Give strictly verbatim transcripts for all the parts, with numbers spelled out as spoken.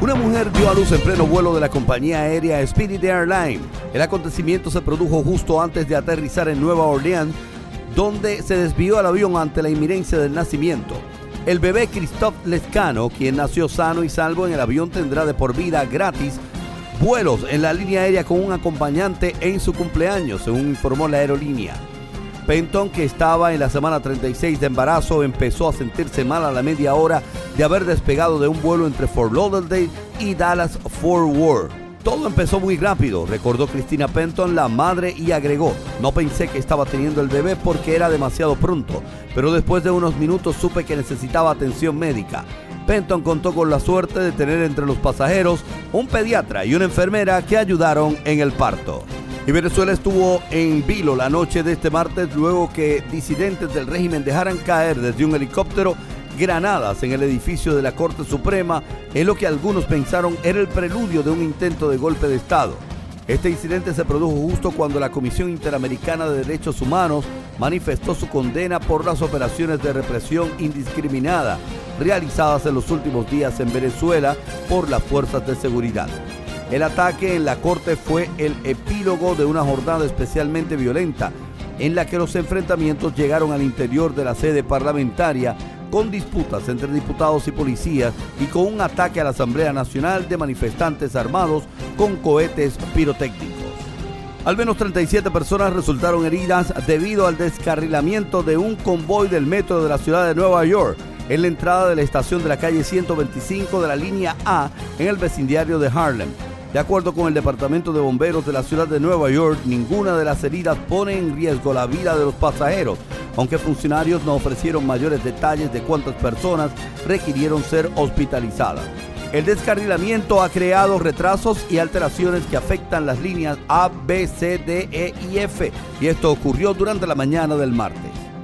Una mujer dio a luz en pleno vuelo de la compañía aérea Spirit Airlines. El acontecimiento se produjo justo antes de aterrizar en Nueva Orleans, donde se desvió el avión ante la inminencia del nacimiento. El bebé Christophe Lescano, quien nació sano y salvo en el avión, tendrá de por vida gratis vuelos en la línea aérea con un acompañante en su cumpleaños, según informó la aerolínea. Penton, que estaba en la semana treinta y seis de embarazo, empezó a sentirse mal a la media hora de haber despegado de un vuelo entre Fort Lauderdale y Dallas-Fort Worth. Todo empezó muy rápido, recordó Christina Penton, la madre, y agregó: no pensé que estaba teniendo el bebé porque era demasiado pronto, pero después de unos minutos supe que necesitaba atención médica. Penton contó con la suerte de tener entre los pasajeros un pediatra y una enfermera que ayudaron en el parto. Y Venezuela estuvo en vilo la noche de este martes luego que disidentes del régimen dejaran caer desde un helicóptero granadas en el edificio de la Corte Suprema, en lo que algunos pensaron era el preludio de un intento de golpe de Estado. Este incidente se produjo justo cuando la Comisión Interamericana de Derechos Humanos manifestó su condena por las operaciones de represión indiscriminada realizadas en los últimos días en Venezuela por las fuerzas de seguridad. El ataque en la Corte fue el epílogo de una jornada especialmente violenta, en la que los enfrentamientos llegaron al interior de la sede parlamentaria, con disputas entre diputados y policías y con un ataque a la Asamblea Nacional de manifestantes armados con cohetes pirotécnicos. Al menos treinta y siete personas resultaron heridas debido al descarrilamiento de un convoy del metro de la ciudad de Nueva York en la entrada de la estación de la calle ciento veinticinco de la línea A en el vecindario de Harlem. De acuerdo con el Departamento de Bomberos de la ciudad de Nueva York, ninguna de las heridas pone en riesgo la vida de los pasajeros, aunque funcionarios no ofrecieron mayores detalles de cuántas personas requirieron ser hospitalizadas. El descarrilamiento ha creado retrasos y alteraciones que afectan las líneas A, B, C, D, E y F, y esto ocurrió durante la mañana del martes.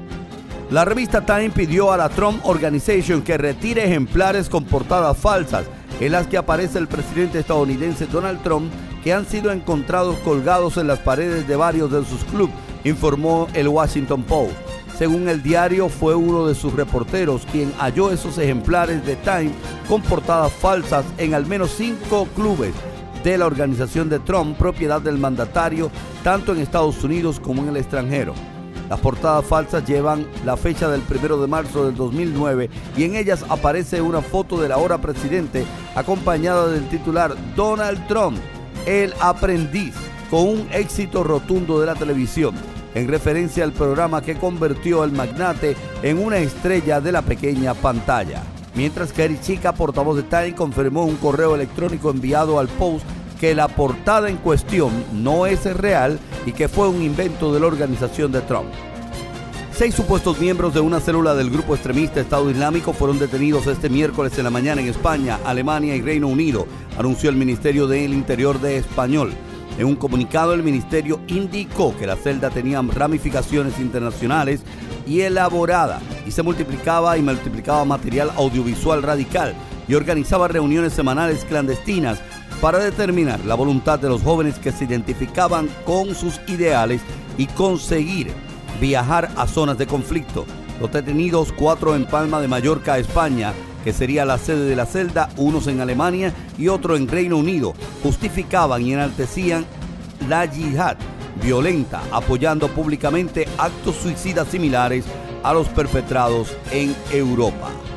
La revista Time pidió a la Trump Organization que retire ejemplares con portadas falsas en las que aparece el presidente estadounidense Donald Trump, que han sido encontrados colgados en las paredes de varios de sus clubes, informó el Washington Post. Según el diario, fue uno de sus reporteros quien halló esos ejemplares de Time con portadas falsas en al menos cinco clubes de la organización de Trump, propiedad del mandatario, tanto en Estados Unidos como en el extranjero. Las portadas falsas llevan la fecha del primero de marzo del dos mil nueve y en ellas aparece una foto del ahora presidente acompañada del titular Donald Trump, el aprendiz, con un éxito rotundo de la televisión, en referencia al programa que convirtió al magnate en una estrella de la pequeña pantalla. Mientras que Eric Chica, portavoz de Time, confirmó en un correo electrónico enviado al Post que la portada en cuestión no es real y que fue un invento de la organización de Trump. Seis supuestos miembros de una célula del grupo extremista Estado Islámico fueron detenidos este miércoles en la mañana en España, Alemania y Reino Unido, anunció el Ministerio del Interior de Español. En un comunicado, el ministerio indicó que la celda tenía ramificaciones internacionales y elaborada y se multiplicaba y multiplicaba material audiovisual radical y organizaba reuniones semanales clandestinas para determinar la voluntad de los jóvenes que se identificaban con sus ideales y conseguir viajar a zonas de conflicto. Los detenidos, cuatro en Palma de Mallorca, España, que sería la sede de la celda, unos en Alemania y otro en Reino Unido, justificaban y enaltecían la yihad violenta, apoyando públicamente actos suicidas similares a los perpetrados en Europa.